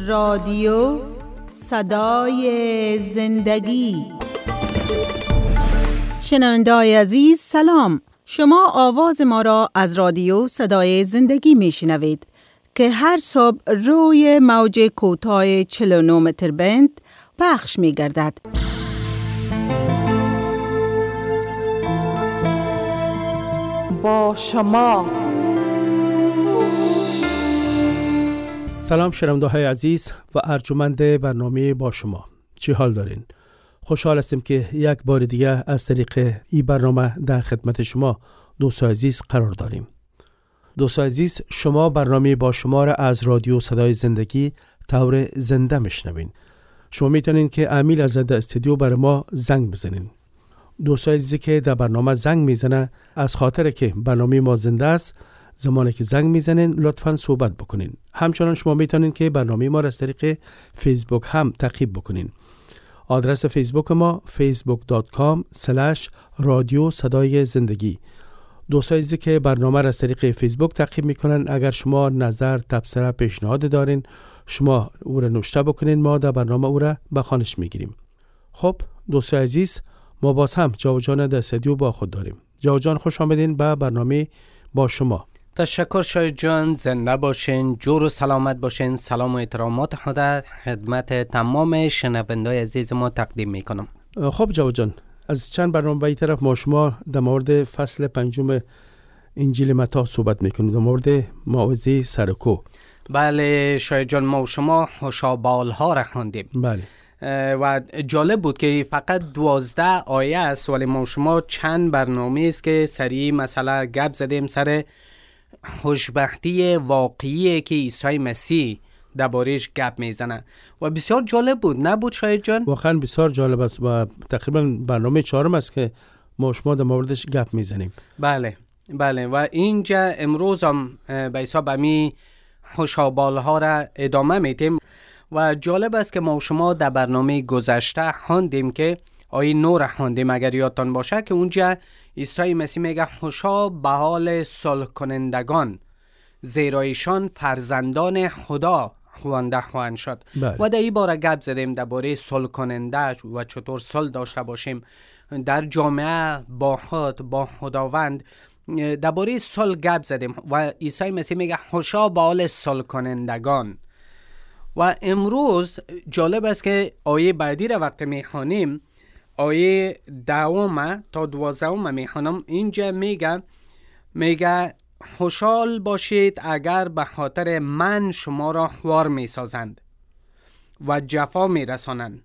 رادیو صدای زندگی. شنونده‌های عزیز سلام، شما آواز ما را از رادیو صدای زندگی میشنوید که هر صبح روی موج کوتاه 49 متر بند پخش می‌گردد. با شما سلام شنونده‌های عزیز و ارجمند برنامه با شما، چی حال دارین؟ خوشحال هستیم که یک بار دیگه از طریق این برنامه در خدمت شما دوستان عزیز قرار داریم. دوستان عزیز، شما برنامه با شما را از رادیو صدای زندگی طور زنده میشنوین. شما میتونین که امیل از استودیو بر ما زنگ بزنین. دوستان عزیزی که در برنامه زنگ میزنه، از خاطر که برنامه ما زنده است، زمانی که زنگ میزنین لطفاً صحبت بکنین. همچنان شما میتونین که برنامه ما را از طریق فیسبوک هم تعقیب بکنین. آدرس فیسبوک ما facebook.com/رادیو صدای زندگی. دوستان عزیزی که برنامه را از طریق فیسبوک تعقیب میکنن، اگر شما نظر، تبصره، پیشنهاد دارین، شما او را نوشته بکنین، ما در برنامه او را به خوانش میگیریم. خب دوستان عزیز، ما باز هم جاو جان در استودیو با خود داریم. جاو جان، خوش آمدین به برنامه با شما. تشکر شاید جان، زنده باشین، جور و سلامت باشین. سلام و احترامات خود خدمت تمام شنونده‌های عزیز ما تقدیم میکنم. خب جاو جان، از چند برنامه به این طرف ما شما در مورد فصل 5 انجیل متی صحبت میکنیم، در مورد موعظه سرکو. بله شاید جان، ما و شما هوشابال ها را خواندیم. بله. و جالب بود که فقط 12 آیه است، ولی ما و شما چند برنامه است که سریع مثلا گپ زدیم سر خوشبختی واقعی که عیسی مسیح درباره‌اش گپ میزنه و بسیار جالب بود، نبود شاید جان؟ واقعا بسیار جالب است و تقریبا برنامه 4 است که ما شما در موردش گپ میزنیم. بله بله. و اینجا امروز هم به حساب امی خوشابال ها را ادامه میدیم و جالب است که ما شما در برنامه گذشته خواندیم که آیه 9 را خواندیم، اگر یادتان باشه، که اونجا عیسی مسیح میگه خوشا به حال صلح کنندگان، زیرا ایشان فرزندان خدا خوانده خواهند شد. و در این باره گپ زدیم درباره صلح کننده و چطور صلح داشته باشیم در جامعه با خود، با خداوند. درباره صلح گپ زدیم و عیسی مسیح میگه خوشا به حال صلح کنندگان. و امروز جالب است که آیه بعدی را وقتی میخوانیم، آیه 10 تا 12 میخوانم، اینجا میگه خوشحال باشید اگر به خاطر من شما را خوار میسازند و جفا میرسانند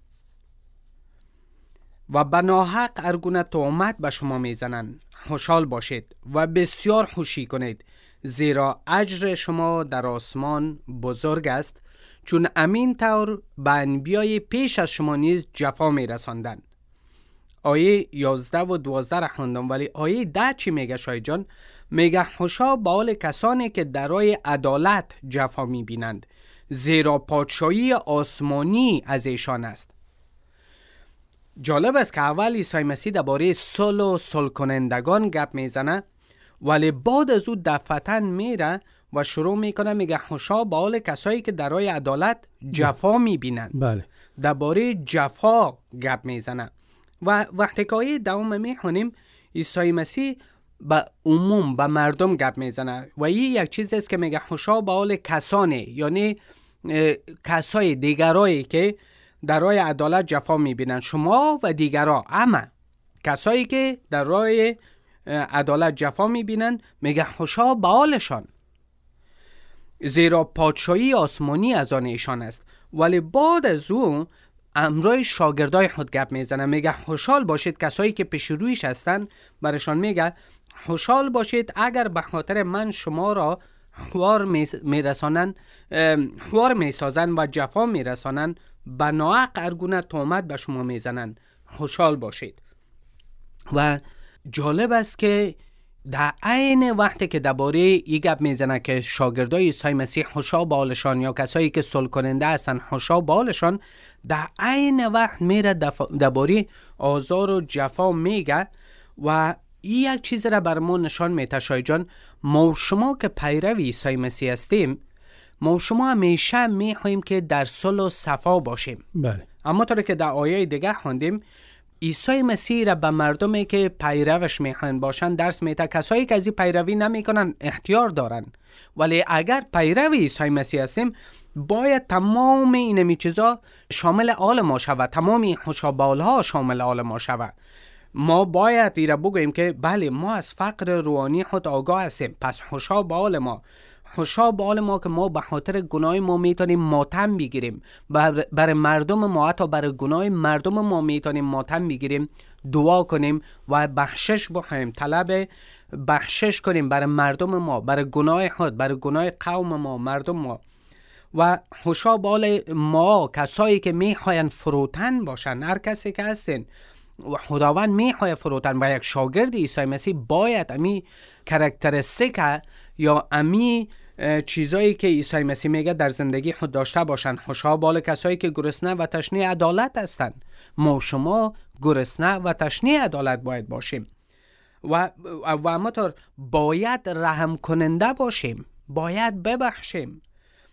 و به ناحق هر گونه تهمت به شما میزنند. خوشحال باشید و بسیار خوشی کنید، زیرا اجر شما در آسمان بزرگ است، چون امین طور به انبیای پیش از شما نیز جفا میرساندند. آیه 11 و 12 را خواندم، ولی آیه 10 چی میگه شاید جان؟ میگه خوشا به حال کسانی که در راه عدالت جفا میبینند، زیرا پادشاهی آسمانی از ایشان است. جالب است که اول عیسی مسیح درباره صلح و صلح کنندگان گپ میزنه، ولی بعد از او دفعتاً میره و شروع میکنه میگه خوشا به حال کسایی که در راه عدالت جفا میبینند. بله. درباره جفا گپ میزنه. و وقتی که آیه 10 میخونیم، عیسی مسیح به عموم به مردم گپ میزنه و این یک چیز است که میگه خوشا به حال کسانی، یعنی کسای دیگرایی که در راه عدالت جفا میبینن، شما و دیگرا، اما کسایی که در راه عدالت جفا میبینن میگه خوشا به حالشان، زیرا پادشاهی آسمانی از آن ایشان است. ولی بعد از اون امرای شاگردای خود گپ میزنه، میگه خوشحال باشید کسایی که پیش رویش هستن، برشان میگه خوشحال باشید اگر به خاطر من شما را خوار میرسانن، خوار میسازن و جفا میرسانن، به ناحق هر گونه تهمت به شما میزنن، خوشحال باشید. و جالب است که در عین وقتی که درباره این گپ میزنه که شاگردای عیسی مسیح خوشا به حالشان یا کسایی که صلح کننده هستن خوشا به حالشان، در عین وقت میره درباره آزار و جفا میگه و این یک چیز را بر ما نشان میده شاید جان. ما شما که پیرو عیسی مسیح هستیم، ما شما همیشه میخوایم که در صلح و صفا باشیم. بله. اما طوری که در آیه دیگه خوندیم عیسی مسیح را به مردمی که پیروش میخوان باشن درس میده. کسایی که از این پیروی نمیکنن اختیار دارن، ولی اگر پیرو عیسی مسیح هستیم باید تمام این چیزا شامل آل ما شود، تمامی خوشابالها شامل آل ما شود. ما باید ایره بگوییم که بله ما از فقر روحانی خود آگاه هستیم، پس خوشا به حال ما، خوشا به حال ما که ما به خاطر گناه ما میتونیم ماتم بگیریم، برای مردم ما، حتی برای گناه مردم ما میتونیم ماتم بگیریم، دعا کنیم و بخشش بخوایم، طلب بخشش کنیم برای مردم ما، برای گناه خود، برای گناه قوم ما، مردم ما. و خوشا به حال ما کسایی که میخواین فروتن باشن، هر کسی که هستین و خداوند میخواد فروتن و یک شاگرد عیسی مسیح باید امی کاراکتریستیک یا امی چیزایی که عیسی مسیح میگه در زندگی خود داشته باشن. خوشا به حال کسایی که گرسنه و تشنه عدالت هستند. ما شما گرسنه و تشنه عدالت باید باشیم و همونطور باید رحم کننده باشیم، باید ببخشیم،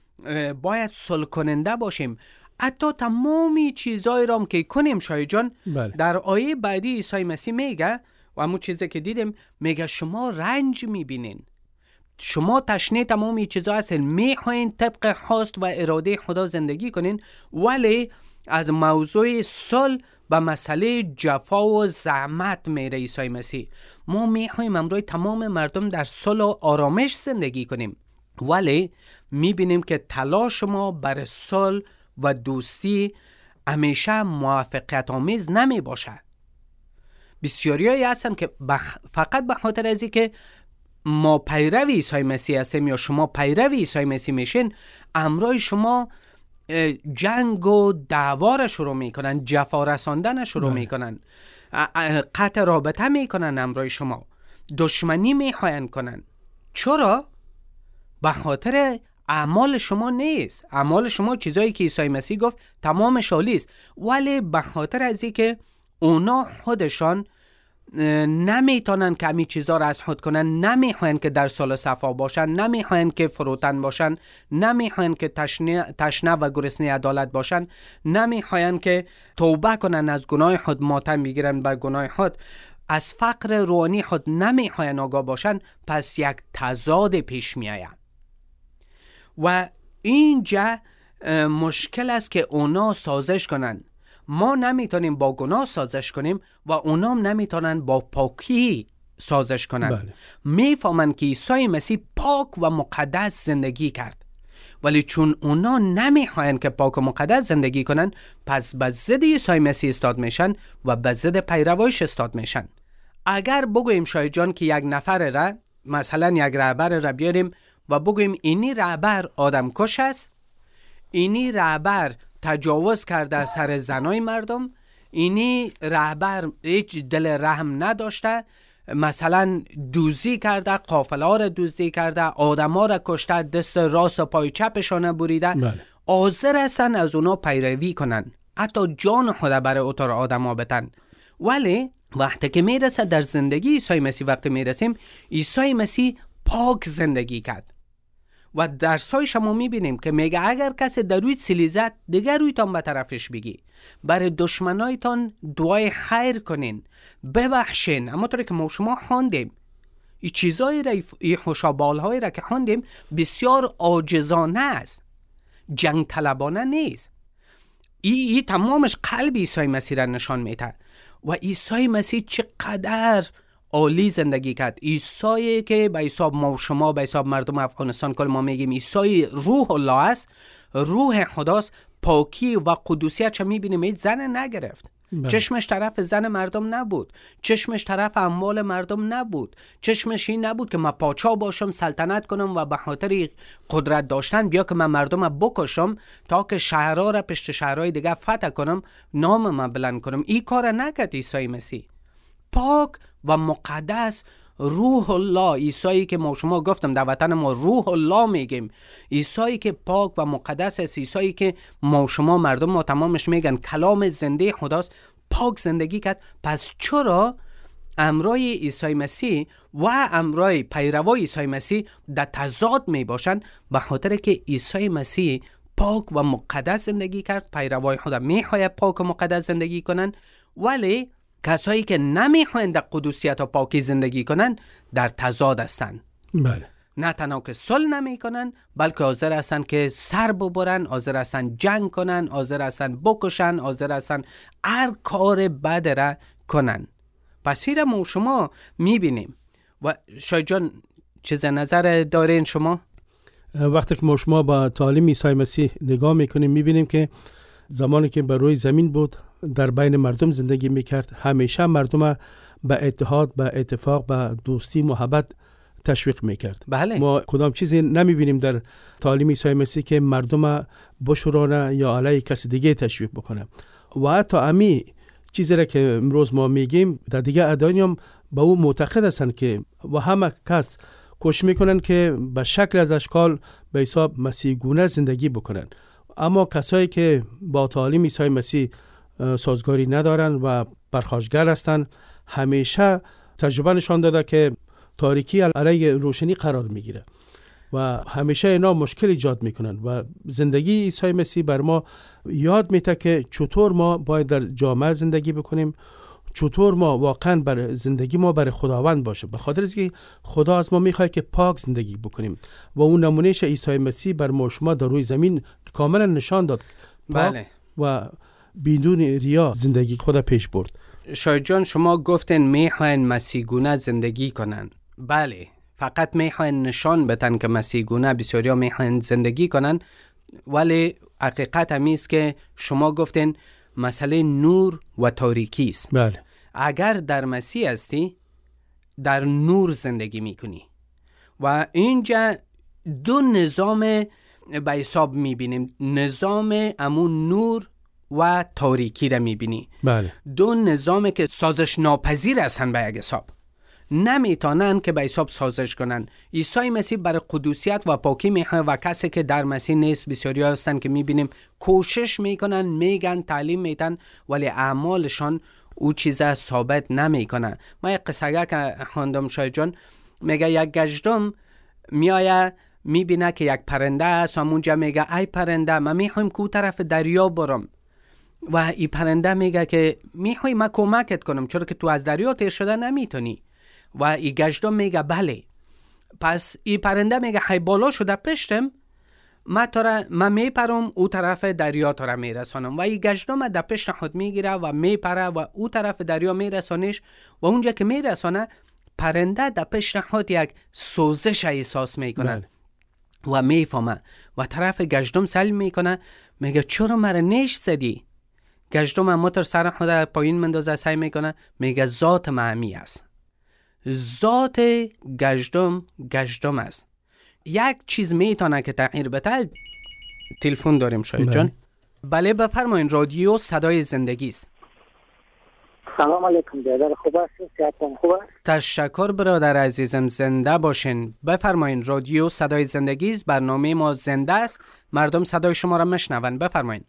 باید صلح کننده باشیم. حتی تمامی چیزایی را که کنیم شاید جان. بله. در آیه بعدی عیسی مسیح میگه و همون چیزی که دیدیم میگه شما رنج میبینین، شما تشنه تمامی چیزا هستین، میخواین طبق خواست و اراده خدا زندگی کنین، ولی از موضوع صلح به مسئله جفا و زحمت میره عیسی مسیح. ما میخوایم امروز تمام مردم در صلح و آرامش زندگی کنیم، ولی میبینیم که تلاش ما برای صلح و دوستی همیشه موافقت آمیز نمی باشه. بسیاریایی هستن که فقط به خاطر ازی که ما پیرو عیسی مسیح هستیم یا شما پیرو عیسی مسیح میشین، امروز شما جنگ و دعوا را شروع میکنن، جفا رساندن شروع میکنن، قطع رابطه میکنن، امروز شما دشمنی میخواین کنن. چرا؟ به خاطر اعمال شما نیست. اعمال شما چیزایی که عیسی مسیح گفت تمام شالی است، ولی به خاطر از اینکه اونا خودشان نمیتونن که همین چیزا را از خود کنن، نمیخواین که در صلح و صفا باشن، نمیخواین که فروتن باشن، نمیخواین که تشنه و گرسنه عدالت باشن، نمیخواین که توبه کنن، از گناه خود ماتم بگیرن بر گناه خود، از فقر روحانی خود نمیخواین آگاه باشن، پس یک تضاد پیش میآید. و اینجا مشکل است که اونا سازش کنن. ما نمیتونیم با گناه سازش کنیم و اونا هم نمیتونن با پاکی سازش کنن. بله. میفهمن که عیسی مسیح پاک و مقدس زندگی کرد، ولی چون اونا نمیخواین که پاک و مقدس زندگی کنن، پس به ضد عیسی مسیح استاد میشن و به ضد پیروایش استاد میشن. اگر بگوییم شاید جان که یک نفر را، مثلا یک رهبر را بیاریم و بگوییم اینی رهبر آدم کش است، اینی رهبر تجاوز کرده سر زنای مردم، اینی رهبر هیچ دل رحم نداشته، مثلا دوزی کرده، قافله ها را دوزی کرده، آدم ها را کشته، دست راست و پای چپشان بریده، بله. حاضر هستن از اونا پیروی کنن، حتی جان خود برای اوتار آدم ها بتن. ولی وقتی که میرسه در زندگی عیسی مسیح، وقتی میرسیم عیسی مسیح پاک زندگی کرد و در سای شما میبینیم که میگه اگر کسی در روی سیلی زد، دیگر رویتان به طرفش بگی، برای دشمنایتان دعای خیر کنین، ببخشین. اما طوری که ما شما خواندیم این چیزایی را، این خوشابالهایی را که خواندیم بسیار عاجزانه است، جنگ طلبانه نیست. این تمامش قلب عیسی مسیح را نشان میده. و عیسی مسیح چقدر عالی زندگی کرد. عیسی که به حساب ما و شما، به حساب مردم افغانستان کل ما میگیم عیسی روح الله است، روح خداست، پاکی و قدوسیت چه میبینیم. این زن نگرفت، چشمش طرف زن مردم نبود، چشمش طرف اموال مردم نبود، چشمش این نبود که من پاچا باشم، سلطنت کنم و به خاطر قدرت داشتن بیا که من مردم بکشم تا که شهرها را پشت شهرهای دیگه فتح کنم، نام من بلند کنم. این کار نکرد عیسی مسیح. پاک و مقدس روح الله، عیسی که ما شما گفتم در وطن ما روح الله میگیم، عیسی که پاک و مقدس است، عیسی که ما شما مردم ما تمامش میگن کلام زنده خداست، پاک زندگی کرد. پس چرا امرای عیسی مسیح و امرای پیروای عیسی مسیح در تضاد می باشند، به خاطر که عیسی مسیح پاک و مقدس زندگی کرد. پیروای خدا میخواهند پاک و مقدس زندگی کنند، ولی کسایی که نمیخواهند در قدوسیت و پاکی زندگی کنند در تضاد هستند. بله. نه تنها که صلح نمی کنن، بلکه حاضر هستن که سر ببرن، حاضر هستن جنگ کنن، حاضر هستن بکشن، حاضر هستن هر کار بد را کنن. پس این ما شما میبینیم. و شاید جان چیز نظر دارین شما؟ وقتی که ما شما با تعالیم عیسی مسیح نگاه میکنیم میبینیم که زمانی که بر روی زمین بود در بین مردم زندگی میکرد، همیشه مردم به اتحاد، به اتفاق، به دوستی، محبت تشویق میکرد. بله. ما کدام چیزی نمیبینیم در تعالیم عیسی مسیح که مردم بشورانه یا علیه کسی دیگه تشویق بکنه. و حتی امی چیزی را که امروز ما میگیم در دیگه ادیان هم به او معتقد هستند که و همه کس کوشش میکنن که به شکل از اشکال به حساب مسیح گونه زندگی بکنن، اما کسایی که با تعالیم عیسی مسیح سازگاری ندارن و پرخاشگر هستند، همیشه تجربه نشان داده که تاریکی علیه روشنی قرار میگیره و همیشه اینا مشکل ایجاد میکنن. و زندگی عیسی مسیح بر ما یاد میده که چطور ما باید در جامعه زندگی بکنیم، چطور ما واقعا بر زندگی ما برای خداوند باشه، به خاطر اینکه خدا از ما میخواد که پاک زندگی بکنیم و اون نمونهش عیسی مسیح بر ما شما در روی زمین کاملا نشان داد. بله. و بدون ریا زندگی خدا پیش برد. شاید جان شما گفتن میخواین مسیحگونه زندگی کنن. بله، فقط میخواین نشان بدن که مسیحگونه بسیاریا میخواین زندگی کنن، ولی حقیقت همیست که شما گفتن مسئله نور و تاریکی است. بله. اگر در مسیح هستی در نور زندگی میکنی و اینجا دو نظام به حساب میبینیم، نظام امون نور و تاریکی را میبینی. بله. دو نظامی که سازش ناپذیر هستن به یک حساب، نمیتونن که به حساب سازش کنن. عیسی مسیح برای قدوسیت و پاکی میخواد و کسی که در مسیح نیست بسیاری هستن که میبینیم کوشش میکنن، میگن، تعلیم میدن، ولی اعمالشان او چیزا ثابت نمیکنن. ما یک قصه که خواندم شاید جان، میگه یک گژدم میایه میبینه که یک پرنده است و اونجا میگه ای پرنده من میخوایم کو طرف دریا برم، و این پرنده میگه که میخوای من کمکت کنم چرا که تو از دریا تیر شده نمیتونی، و این گژدم میگه بله. پس این پرنده میگه های بالا شده پشتم، من میپرم او طرف دریا تا را میرسانم، و این گژدم در پشت خود میگیره و میپره و او طرف دریا میرسانش، و اونجا که میرسانه پرنده در پشت خود یک سوزش احساس میکنه و میفهمه و طرف گژدم سلام میکنه، میگه چرا مرا نیش زدی؟ گژدم هم موتر سر خود پایین مندازه، سعی میکنه، میگه ذات معمی است. ذات گژدم است. یک چیز میتونه که تغییر بده. تلفن داریم شاید جان. بله بفرمایید، رادیو صدای زندگی است. سلام علیکم برادر، خوب هستین؟ صحتتون خوب است؟ تشکر برادر عزیزم، زنده باشین. بفرمایید، رادیو صدای زندگی است، برنامه ما زنده است، مردم صدای شما را میشنون. بفرمایید.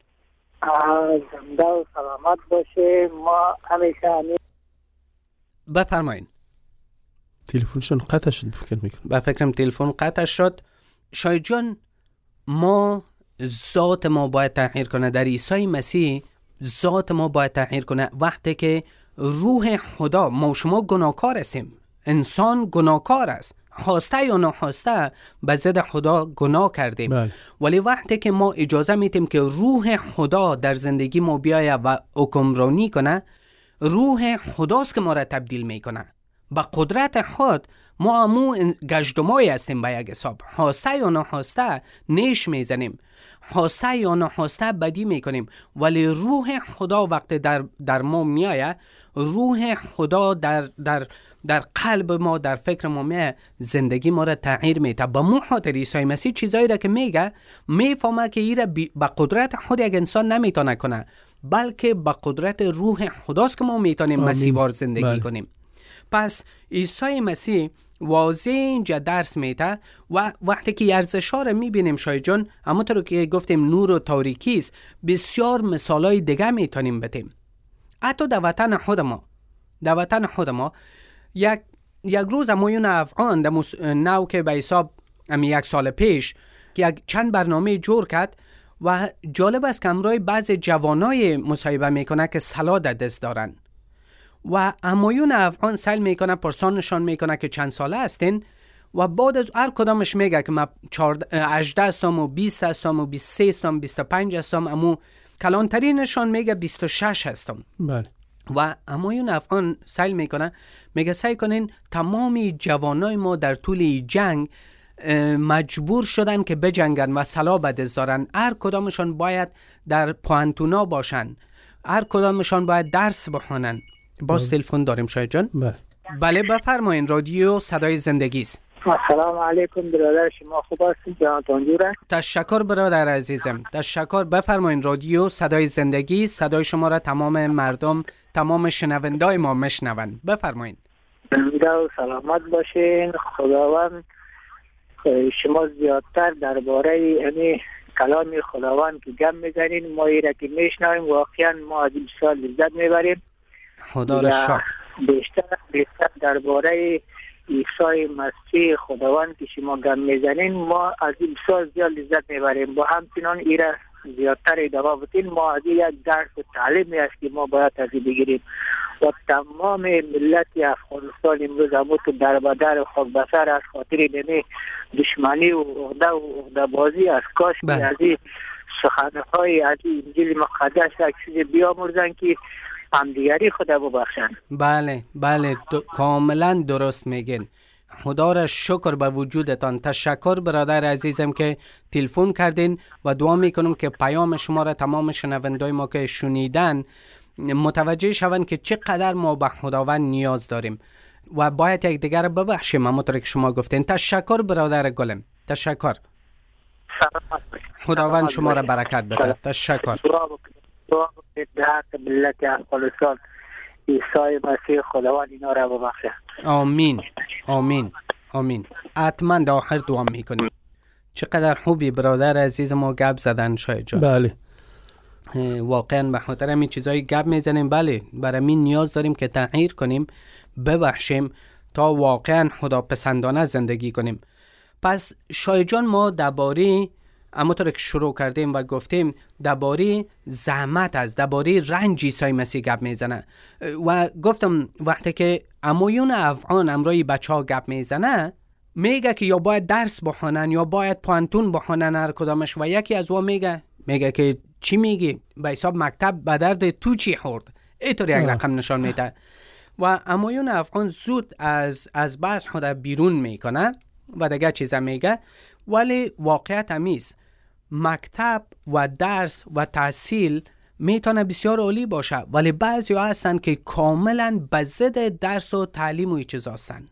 زنده و سلامت باشه. ما همیشه بفرمایید. تلفنشون قطع شد فکر میکنم. با فکرم تلفن قطع شد. شاید جان ما ذات ما باید تغییر کنه. در عیسی مسیح ذات ما باید تغییر کنه. وقتی که روح خدا، ما شما گناهکار هستیم، انسان گناهکار است، خواسته یا ناخواسته به ضد خدا گناه کردیم. بله. ولی وقتی که ما اجازه میتیم که روح خدا در زندگی ما بیایه و حکمرانی کنه، روح خداست که ما را تبدیل میکنه. با قدرت خود ما همون گژدمایی هستیم به یک حساب، خواسته یا ناخواسته نیش میزنیم، خواسته یا ناخواسته بدی میکنیم، ولی روح خدا وقتی در ما میایه، روح خدا در قلب ما، در فکر ما میایه، زندگی ما را تغییر میده. با مو خاطر عیسی مسیح چیزایی را که میگه میفهمه که ایره با قدرت خود یک انسان نمیتونه کنه، بلکه با قدرت روح خداست که ما میتونیم مسیحوار زندگی کنیم. پس عیسی مسیح واضح اینجا درس میده و وقتی که ارزش‌ها رو میبینیم شاید جان، همونطور که گفتیم نور و تاریکی است، بسیار مثالای دیگه میتونیم بدیم. حتی در وطن خود ما یک روز همایون افغان در نو که به حساب یک سال پیش یک چند برنامه جور کرد و جالب است که امروی بعض جوانای مصاحبه میکنه که سلا در دست دارن و همایون افغان سل میکنه، پرسانشان میکنه که چند ساله هستین و بعد از هر کدامش میگه که من 18 هستم و 20 هستم و 23 هستم 25 هستم، امو کلانترینشان میگه 26 هستم. بله. و همایون افغان سعی میکنه، میگه سعی کنین تمامی جوانای ما در طول جنگ مجبور شدن که بجنگن و سلاح به دست دارن. هر کدامشان باید در پوانتونا باشن، هر کدامشان باید درس بخونن. باز تلفن داریم شاید جان. بله بفرمایین، رادیو صدای زندگی است. السلام علیکم برادر، شما خوب هستید؟ جانتان جوره؟ تشکر برادر عزیزم، تشکر. بفرمایین، رادیو صدای زندگی، صدای شما را تمام مردم، تمام شنوندای ما میشنون. بفرمایین. زنده و سلامت باشین. خداوند شما زیادتر درباره همین کلام خداوند که گم میزنین، ما ایره که میشنویم واقعا ما از این بسیار لذت میبریم. خدا را شکر. بیشتر درباره عیسی مسیح خداوند که شما گم میزنین ما از این بسیار زیاد لذت میبریم. با همچنان ایره زیادتر ادامه بدین. ما از یک درس و تعلیمی است که ما باید از این بگیریم و تمام ملت افغانستان امروز همون تو در بدر و خاک بسر از خاطر نمی دشمنی و عقده بازی از کاش از این سخنهای از این انجیل مقدس یک چیز بیامرزن که همدیگری خدا ببخشن. بله کاملا درست میگین. خدا را شکر به وجودتان. تشکر برادر عزیزم که تلفن کردین و دعا میکنم که پیام شما را تمام شنوندای ما که شنیدن متوجه شوند که چقدر ما به خداوند نیاز داریم و باید یک دیگر ببخشیم همونطور که شما گفتین. تشکر برادر گلم، تشکر. خداوند شما را برکت بده. تشکر. دعا بکنید به حق ملت افغانستان عیسی مسیح خداوند اینا را ببخشه. آمین. حتما در آخر دعا میکنیم. چقدر خوبی برادر عزیز ما گپ زدن شاید جان. بله. واقعا به خاطر همین چیزایی گپ میزنیم. بله، برای این نیاز داریم که تغییر کنیم، ببخشیم تا واقعا خدا پسندانه زندگی کنیم. پس شاید جان ما درباره همونطور که شروع کردیم و گفتیم درباره زحمت است، درباره رنج عیسی مسیح گپ میزنه و گفتم وقتی که همایون افغان امروی بچه‌ها گپ میزنه میگه که یا باید درس بخونن یا باید پوانتون بخونن هر کدامش و یکی از اون میگه که چی میگی؟ به حساب مکتب به درد تو چی خورد؟ اینطور یک رقم نشان میده و همایون افغان زود از بحث خود بیرون میکنه و دیگه چیزا میگه. ولی واقعیت همیست مکتب و درس و تحصیل میتونه بسیار عالی باشه، ولی بعضی ها هستن که کاملا به ضد درس و تعلیم و این چیز هستن.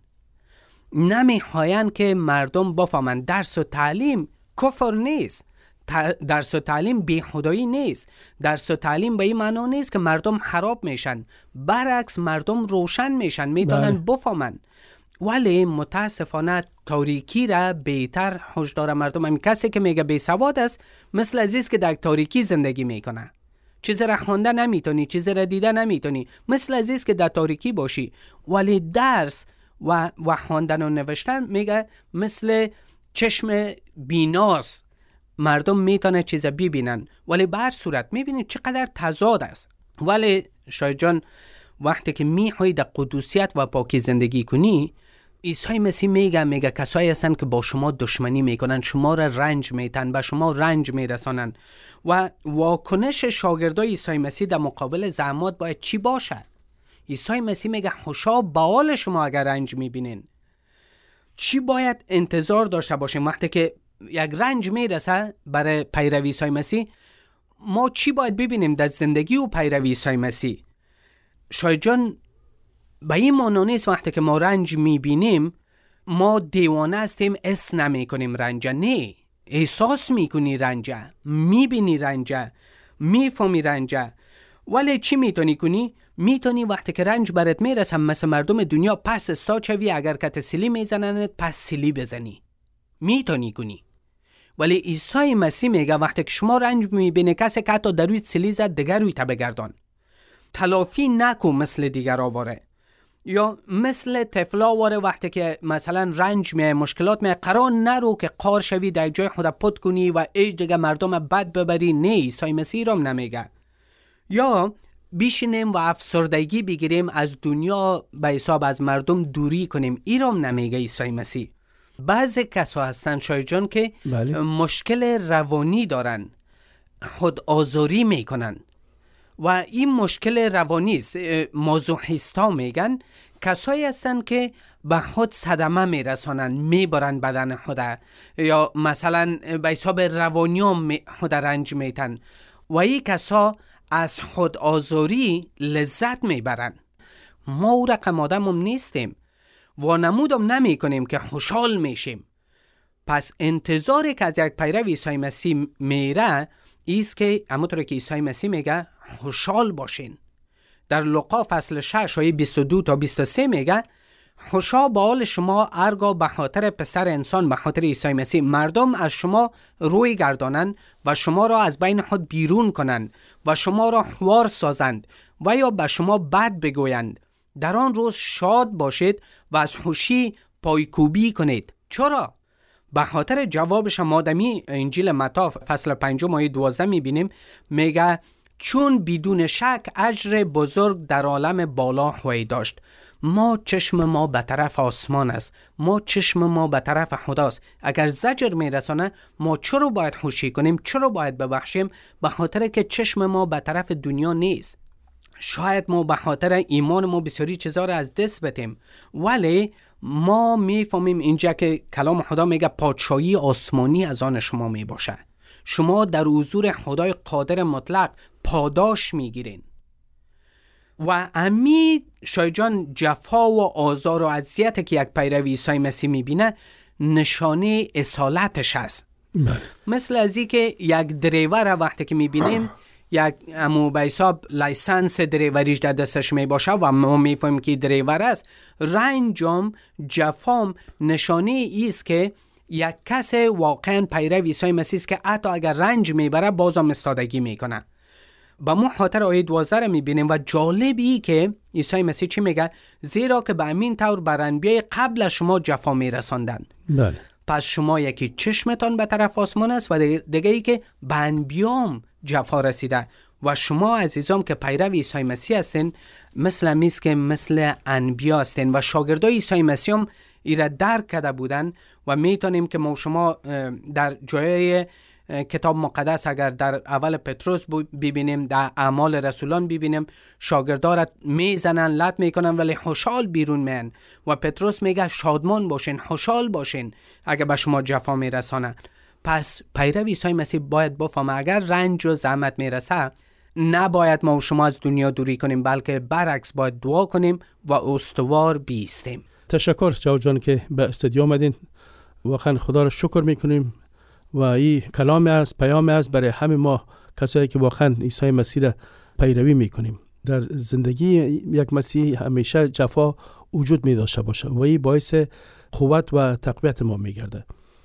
نمیخواین که مردم بفهمن درس و تعلیم کفر نیست، درس و تعلیم بیخدایی نیست، درس و تعلیم به این معنا نیست که مردم خراب میشن، برعکس مردم روشن میشن، میتونن بفهمن. ولی متاسفانه تاریکی را بهتر هشدار مردم. همین کسی که میگه بی سواد است مثل عزیز که در تاریکی زندگی میکنه، چیز را خوانده نمیتونی، چیز را دیده نمیتونی، مثل عزیز که در تاریکی باشی. ولی درس و خواندن و نوشتن میگه مثل چشم بیناست، مردم میتونه چیز ببینن. ولی به هر صورت میبینید چقدر تضاد است. ولی شاید جان وقتی که میخوای در قدوسیت و پاکی زندگی کنی، عیسی مسیح میگه کسایی هستن که با شما دشمنی میکنن، شما را رنج میتن، به شما رنج میرسانن. و واکنش شاگردای عیسی مسیح در مقابل زحمات باید چی باشه؟ عیسی مسیح میگه خوشا به حال شما اگر رنج میبینین. چی باید انتظار داشته باشیم وقتی که یک رنج میرسه برای پیروی عیسی مسیح؟ ما چی باید ببینیم در زندگی و پیروی عیسی مسیح؟ شاید جان به این معنا نیست وقتی که ما رنج میبینیم ما دیوانه هستیم، اس نمی کنیم رنج. نه، احساس میکنی رنج، میبینی رنج، میفهمی رنج. ولی چی میتونی کنی؟ میتونی وقتی که رنج برات میرسه مثل مردم دنیا پس استا چوی، اگر کت سیلی میزننت پس سیلی بزنی، میتونی کنی. ولی عیسی مسیح میگه وقتی که شما رنج میبینی کسی که حتی در روی سیلی زد دیگر روی تا بگردان، تلافی نکن مثل دیگر آواره. یا مثل طفلا واره وقتی که مثلا رنج می مشکلات می قرار نرو که قار شوی در جای خود پت کنی و ایج دیگه مردم بد ببری. نه، عیسی مسیح رو نمیگه. یا بیشینیم و افسردگی بگیریم از دنیا به حساب از مردم دوری کنیم. این رو نمیگه عیسی مسیح. بعضی کسا هستن شاید جان که مشکل روانی دارن، خود آزاری میکنن و این مشکل روانی است. مازوخیستا میگن کسایی هستن که به خود صدمه میرسانن، میبرن بدن خود، یا مثلا به حساب روانی هم خود رنج میتن و این کسا از خود آزاری لذت میبرن. ما او رقم آدم هم نیستیم و نمودم نمی کنیم که خوشحال میشیم. پس انتظاری که از یک پیرو عیسی مسیح میره ایست که همونطور که عیسی مسیح میگه خوشحال باشین. در لوقا فصل 6 آیه 22 تا 23 میگه خوشا به حال شما هرگاه به خاطر پسر انسان، به خاطر عیسی مسیح، مردم از شما روی گردانند و شما را از بین خود بیرون کنند و شما را خوار سازند و یا به شما بد بگویند. در آن روز شاد باشید و از خوشی پایکوبی کنید. چرا؟ به خاطر جوابش مادمی انجیل متی فصل 5 آیه 12 میبینیم میگه چون بدون شک اجر بزرگ در عالم بالا خواهید داشت. ما چشم ما به طرف آسمان است، ما چشم ما به طرف خداست. اگر زجر میرسانه ما چرا باید خوشی کنیم، چرا باید ببخشیم؟ به خاطر که چشم ما به طرف دنیا نیست. شاید ما به خاطر ایمان ما بسیاری چیزا را از دست بدیم، ولی ما میفهمیم اینجا که کلام خدا میگه پادشاهی آسمانی از آن شما میباشه. شما در حضور خدای قادر مطلق پاداش میگیرین و امی شاید جان جفا و آزار و اذیت که یک پیرو عیسی مسیح میبینه نشانه اصالتش هست. مثل ازی که یک دریور وقتی که میبینیم یک امو به حساب لایسنس دریوریش در دستش می باشه و ما میفهمیم که دریور است، رنجم جفام نشانه ایست که یک کس واقعا پیرو عیسی مسیح است که حتی اگر رنج میبره بازم استادگی میکنه. با ما خاطر آیه 12 رو میبینیم و جالبی که عیسی مسیح چی میگه؟ زیرا که به همین طور بر انبیای قبل شما جفا میرساندن. بله. پس شما یکی چشمتان به طرف آسمان است و دیگه ای که به انبیام جفا رسیده و شما عزیزان که پیرو عیسی مسیح هستین مثل میست که مثل انبیا هستین و شاگردای عیسی مسیح هم ایره درک کرده بودن و میتونیم که ما شما در جای کتاب مقدس اگر در اول پتروس ببینیم، در اعمال رسولان ببینیم، شاگردا را میزنن، لط میکنن ولی خوشحال بیرون میان و پتروس میگه شادمان باشین، خوشحال باشین اگر به شما جفا میرسانن. پس پیرو عیسی مسیح باید بفهمه اگر رنج و زحمت میرسه نباید ما و شما از دنیا دوری کنیم، بلکه برعکس باید دعا کنیم و استوار بیستیم. تشکر جواد جان که به استودیو آمدین. واقعا خدا رو شکر میکنیم و این کلام است، پیام است برای همه ما کسایی که واقعا عیسی مسیح را پیروی میکنیم. در زندگی یک مسیح همیشه جفا وجود می داشته باشه و این باعث قوت و تقویت ما میگرده.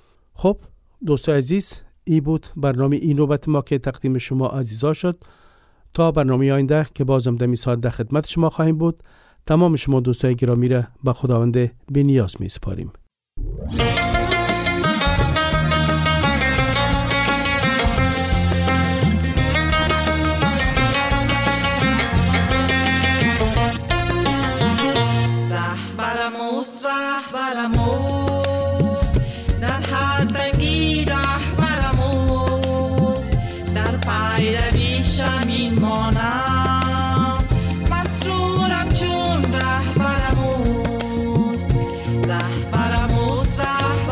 خب دوستان عزیز، این بود برنامه این نوبت ما که تقدیم شما عزیزا شد. تا برنامه آینده که بازم در ساعت در خدمت شما خواهیم بود، تمام شما دوستان گرامی را به خداوند بی‌نیاز میسپاریم. رهبرم اوست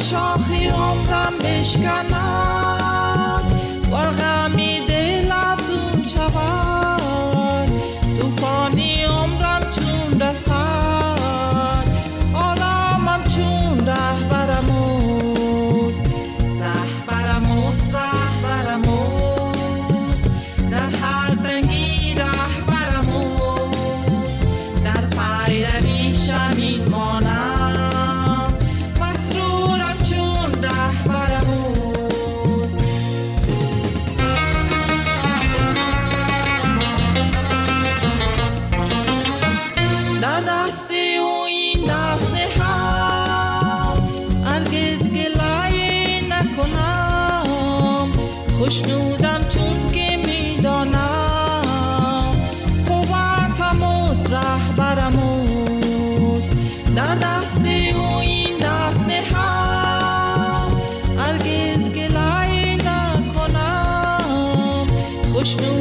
شاخی عمرم بشکند ور غمی دل افزون شود توفانی عمرم چون رسد آرامم چون رهبرم اوست رهبرم اوست رهبرم اوست در هر دنگی رهبرم اوست در پیرویشم این مانم مسرورم چون رهبرم اوست در دست او این دست نهم هرگز گلایه نکنم خوشنودم چون که میدانم قوتم اوست رهبرم اوست در دست او این دست نهم هرگز گلایه نکنم خوشنودم